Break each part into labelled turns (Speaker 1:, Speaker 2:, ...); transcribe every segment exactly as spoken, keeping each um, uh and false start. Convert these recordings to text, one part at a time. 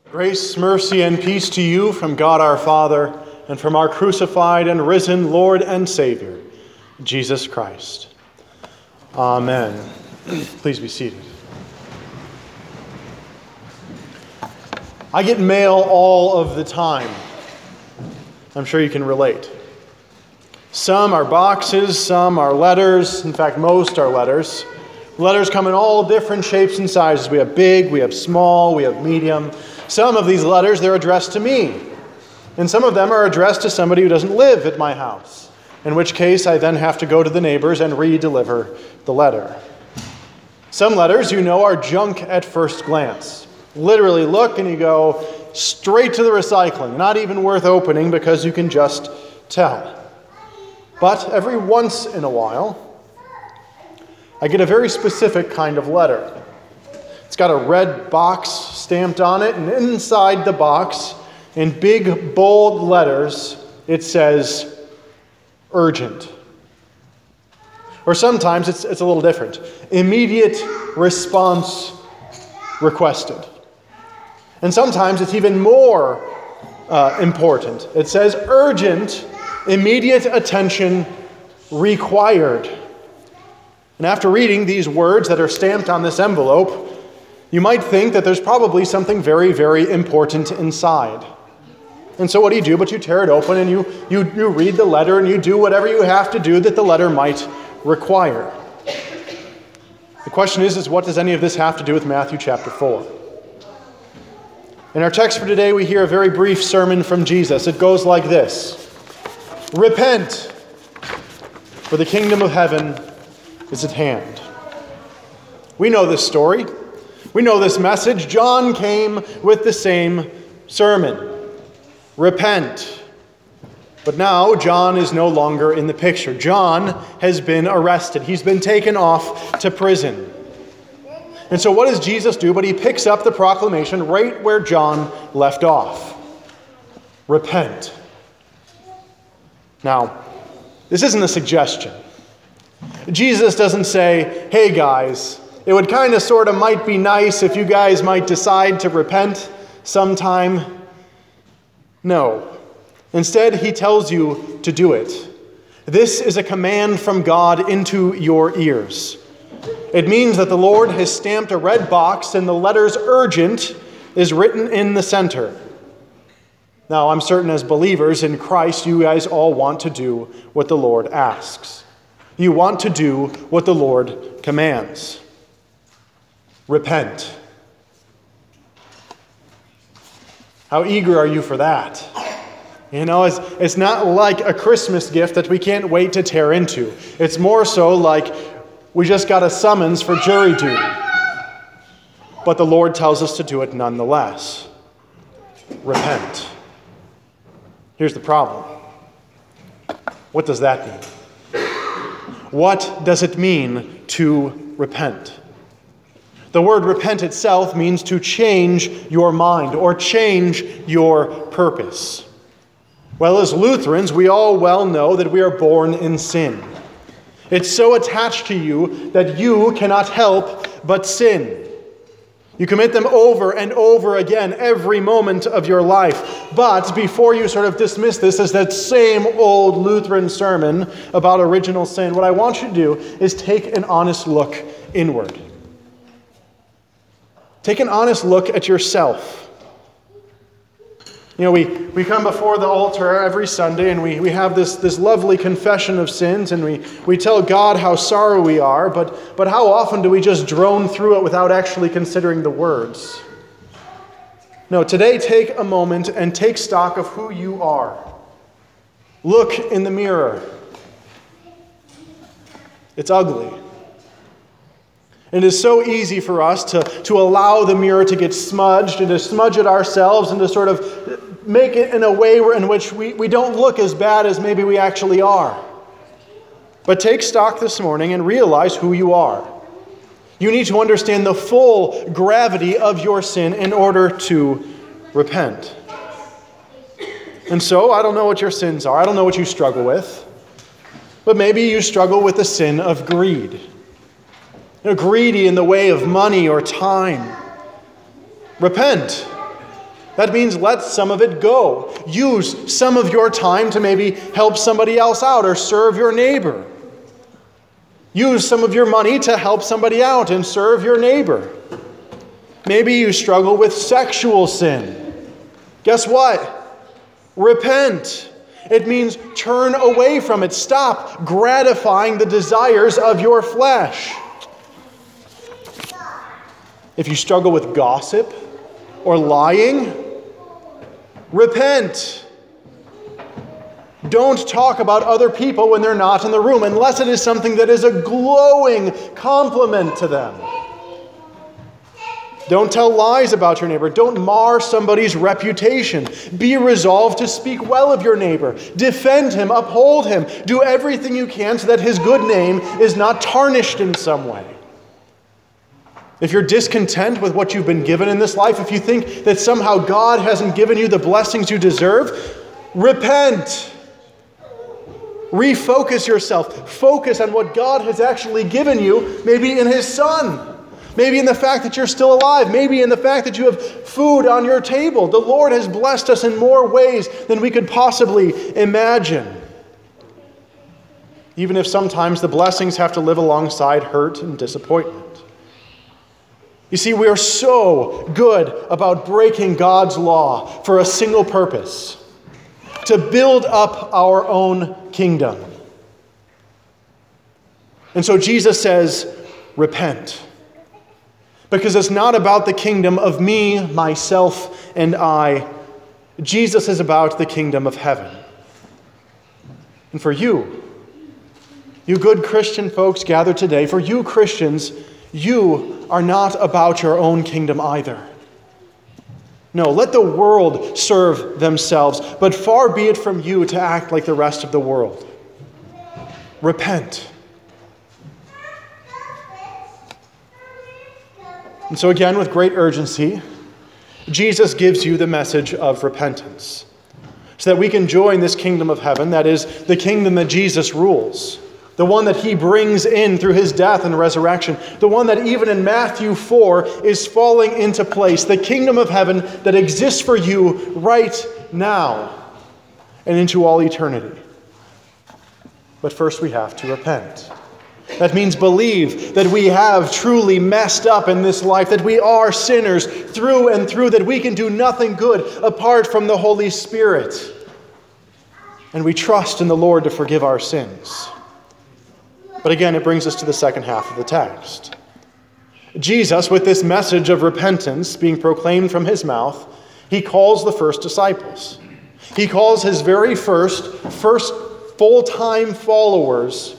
Speaker 1: Grace, mercy, and peace to you from God our Father and from our crucified and risen Lord and Savior, Jesus Christ. Amen. Please be seated. I get mail all of the time. I'm sure you can relate. Some are boxes, some are letters. In fact, most are letters. Letters come in all different shapes and sizes. We have big, we have small, we have medium. Some of these letters, they're addressed to me. And some of them are addressed to somebody who doesn't live at my house, in which case I then have to go to the neighbors and re-deliver the letter. Some letters, you know, are junk at first glance. Literally look and you go straight to the recycling, not even worth opening because you can just tell. But every once in a while, I get a very specific kind of letter. It's got a red box stamped on it, and inside the box, in big, bold letters, it says, urgent. Or sometimes it's, it's a little different. Immediate response requested. And sometimes it's even more uh, important. It says, urgent, immediate attention required. And after reading these words that are stamped on this envelope, you might think that there's probably something very, very important inside. And so what do you do? But you tear it open and you, you, you read the letter and you do whatever you have to do that the letter might require. The question is, is what does any of this have to do with Matthew chapter four? In our text for today, we hear a very brief sermon from Jesus. It goes like this. Repent, for the kingdom of heaven is at hand. We know this story. We know this message. John came with the same sermon. Repent. But now John is no longer in the picture. John has been arrested. He's been taken off to prison. And so what does Jesus do? But he picks up the proclamation right where John left off. Repent. Now, this isn't a suggestion. Jesus doesn't say, hey guys, it would kind of sort of might be nice if you guys might decide to repent sometime. No. Instead, he tells you to do it. This is a command from God into your ears. It means that the Lord has stamped a red box and the letters urgent is written in the center. Now, I'm certain as believers in Christ, you guys all want to do what the Lord asks. You want to do what the Lord commands. Repent. How eager are you for that? You know, it's, it's not like a Christmas gift that we can't wait to tear into. It's more so like we just got a summons for jury duty. But the Lord tells us to do it nonetheless. Repent. Here's the problem. What does that mean? What does it mean to repent? The word repent itself means to change your mind or change your purpose. Well, as Lutherans, we all well know that we are born in sin. It's so attached to you that you cannot help but sin. You commit them over and over again every moment of your life. But before you sort of dismiss this as that same old Lutheran sermon about original sin, what I want you to do is take an honest look inward. Take an honest look at yourself. You know, we, we come before the altar every Sunday and we, we have this, this lovely confession of sins and we, we tell God how sorry we are, but, but how often do we just drone through it without actually considering the words? No, today take a moment and take stock of who you are. Look in the mirror. It's ugly. It is so easy for us to, to allow the mirror to get smudged and to smudge it ourselves and to sort of make it in a way in which we, we don't look as bad as maybe we actually are. But take stock this morning and realize who you are. You need to understand the full gravity of your sin in order to repent. And so, I don't know what your sins are. I don't know what you struggle with. But maybe you struggle with the sin of greed. You're greedy in the way of money or time. Repent. That means let some of it go. Use some of your time to maybe help somebody else out or serve your neighbor. Use some of your money to help somebody out and serve your neighbor. Maybe you struggle with sexual sin. Guess what? Repent. It means turn away from it. Stop gratifying the desires of your flesh. If you struggle with gossip or lying, repent. Don't talk about other people when they're not in the room, unless it is something that is a glowing compliment to them. Don't tell lies about your neighbor. Don't mar somebody's reputation. Be resolved to speak well of your neighbor. Defend him, uphold him. Do everything you can so that his good name is not tarnished in some way. If you're discontent with what you've been given in this life, if you think that somehow God hasn't given you the blessings you deserve, repent. Refocus yourself. Focus on what God has actually given you, maybe in His Son. Maybe in the fact that you're still alive. Maybe in the fact that you have food on your table. The Lord has blessed us in more ways than we could possibly imagine. Even if sometimes the blessings have to live alongside hurt and disappointment. You see, we are so good about breaking God's law for a single purpose: to build up our own kingdom. And so Jesus says, repent. Because it's not about the kingdom of me, myself, and I. Jesus is about the kingdom of heaven. And for you, you good Christian folks gathered today, for you Christians, you are not about your own kingdom either. No, let the world serve themselves, but far be it from you to act like the rest of the world. Repent. And so again, with great urgency, Jesus gives you the message of repentance, so that we can join this kingdom of heaven, that is, the kingdom that Jesus rules, the one that He brings in through His death and resurrection, the one that even in Matthew four is falling into place, the kingdom of heaven that exists for you right now and into all eternity. But first we have to repent. That means believe that we have truly messed up in this life, that we are sinners through and through, that we can do nothing good apart from the Holy Spirit. And we trust in the Lord to forgive our sins. But again, it brings us to the second half of the text. Jesus, with this message of repentance being proclaimed from His mouth, He calls the first disciples. He calls His very first, first full-time followers.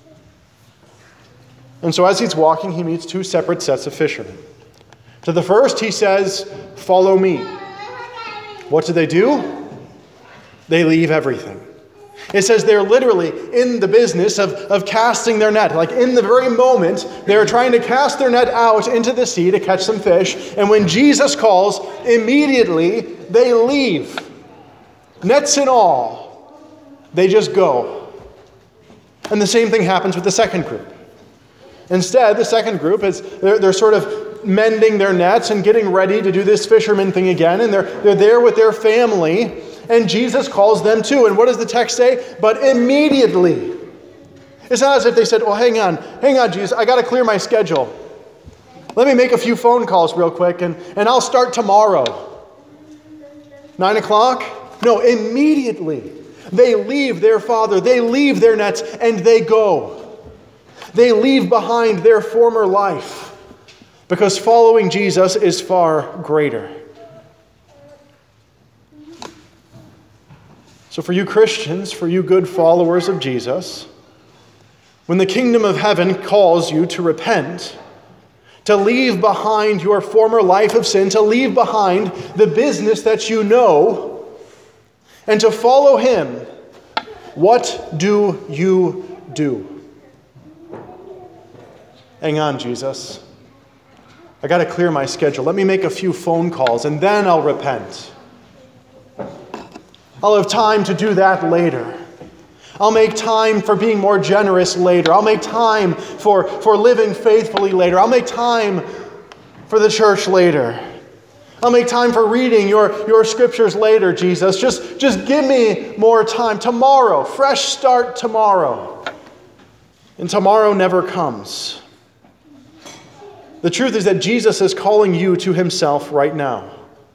Speaker 1: And so as He's walking, He meets two separate sets of fishermen. To the first, He says, "Follow me." What do they do? They leave everything. It says they're literally in the business of, of casting their net. Like in the very moment, they're trying to cast their net out into the sea to catch some fish. And when Jesus calls, immediately they leave. Nets and all. They just go. And the same thing happens with the second group. Instead, the second group is they're, they're sort of mending their nets and getting ready to do this fisherman thing again. And they're, they're there with their family. And Jesus calls them too. And what does the text say? But immediately. It's not as if they said, "Well, hang on, hang on, Jesus, I got to clear my schedule. Let me make a few phone calls real quick and, and I'll start tomorrow." Nine o'clock? No, immediately. They leave their father, they leave their nets, and they go. They leave behind their former life because following Jesus is far greater. So for you Christians, for you good followers of Jesus, when the kingdom of heaven calls you to repent, to leave behind your former life of sin, to leave behind the business that you know, and to follow Him, what do you do? Hang on, Jesus. I got to clear my schedule. Let me make a few phone calls and then I'll repent. I'll have time to do that later. I'll make time for being more generous later. I'll make time for, for living faithfully later. I'll make time for the church later. I'll make time for reading your, your scriptures later, Jesus. Just, just give me more time. Tomorrow, fresh start tomorrow. And tomorrow never comes. The truth is that Jesus is calling you to himself right now.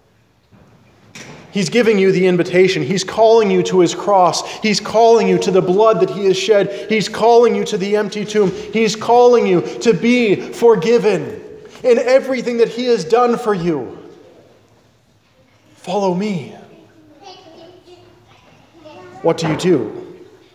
Speaker 1: He's giving you the invitation. He's calling you to his cross. He's calling you to the blood that he has shed. He's calling you to the empty tomb. He's calling you to be forgiven in everything that he has done for you. Follow me. What do you do?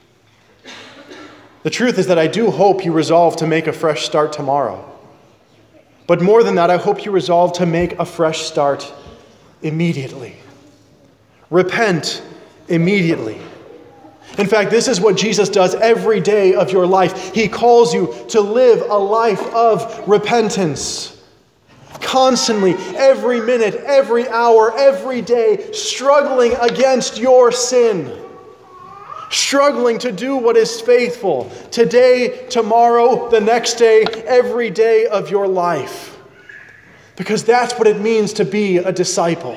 Speaker 1: The truth is that I do hope you resolve to make a fresh start tomorrow. But more than that, I hope you resolve to make a fresh start immediately. Repent immediately. In fact, this is what Jesus does every day of your life. He calls you to live a life of repentance. Constantly, every minute, every hour, every day, struggling against your sin. Struggling to do what is faithful. Today, tomorrow, the next day, every day of your life. Because that's what it means to be a disciple.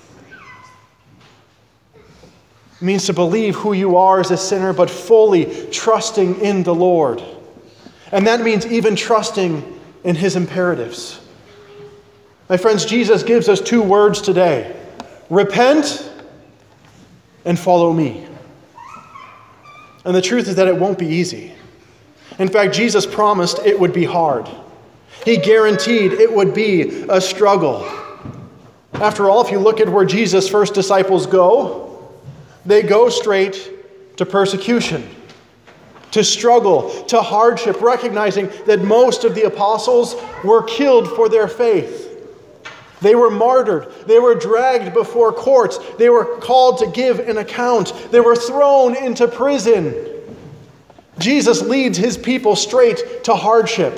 Speaker 1: It means to believe who you are as a sinner, but fully trusting in the Lord. And that means even trusting in his imperatives. My friends, Jesus gives us two words today. Repent and follow me. And the truth is that it won't be easy. In fact, Jesus promised it would be hard. He guaranteed it would be a struggle. After all, if you look at where Jesus' first disciples go, they go straight to persecution, to struggle, to hardship, recognizing that most of the apostles were killed for their faith. They were martyred. They were dragged before courts. They were called to give an account. They were thrown into prison. Jesus leads his people straight to hardship.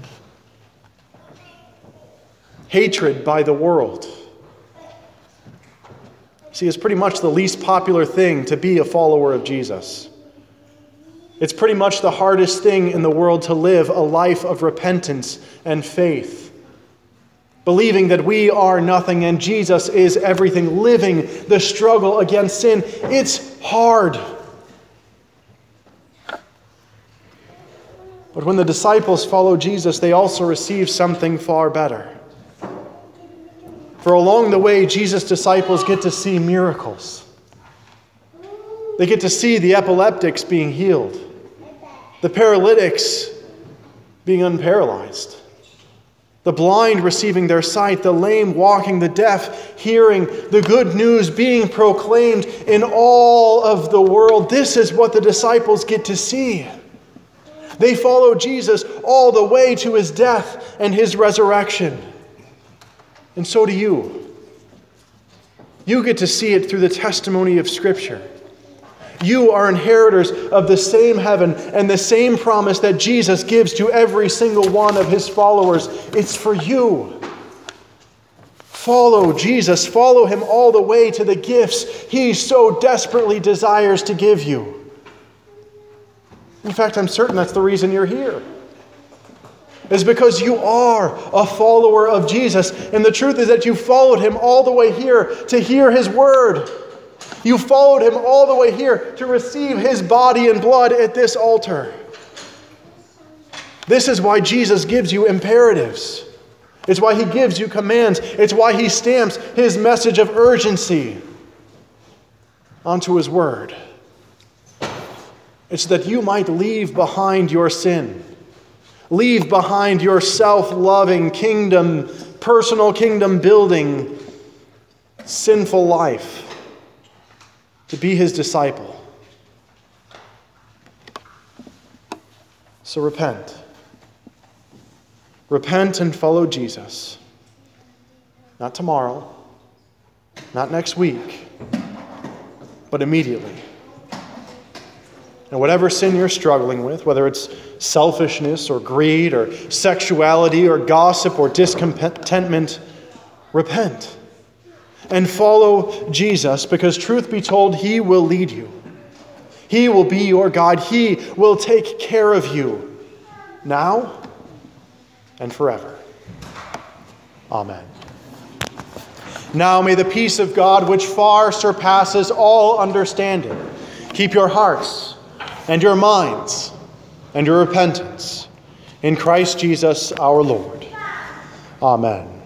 Speaker 1: Hatred by the world. See, it's pretty much the least popular thing to be a follower of Jesus. It's pretty much the hardest thing in the world to live a life of repentance and faith. Believing that we are nothing and Jesus is everything. Living the struggle against sin. It's hard. But when the disciples follow Jesus, they also receive something far better. For along the way, Jesus' disciples get to see miracles. They get to see the epileptics being healed, the paralytics being unparalyzed, the blind receiving their sight, the lame walking, the deaf hearing, the good news being proclaimed in all of the world. This is what the disciples get to see. They follow Jesus all the way to his death and his resurrection. And so do you. You get to see it through the testimony of Scripture. You are inheritors of the same heaven and the same promise that Jesus gives to every single one of his followers. It's for you. Follow Jesus. Follow him all the way to the gifts he so desperately desires to give you. In fact, I'm certain that's the reason you're here. Is because you are a follower of Jesus. And the truth is that you followed him all the way here to hear his word. You followed him all the way here to receive his body and blood at this altar. This is why Jesus gives you imperatives. It's why he gives you commands. It's why he stamps his message of urgency onto his word. It's that you might leave behind your sin. Leave behind your self-loving kingdom, personal kingdom building, sinful life to be his disciple. So repent. Repent and follow Jesus. Not tomorrow, not next week, but immediately. And whatever sin you're struggling with, whether it's selfishness or greed or sexuality or gossip or discontentment, repent and follow Jesus, because truth be told, he will lead you. He will be your guide. He will take care of you now and forever. Amen. Now may the peace of God, which far surpasses all understanding, keep your hearts and your minds and your repentance in Christ Jesus our Lord. Amen.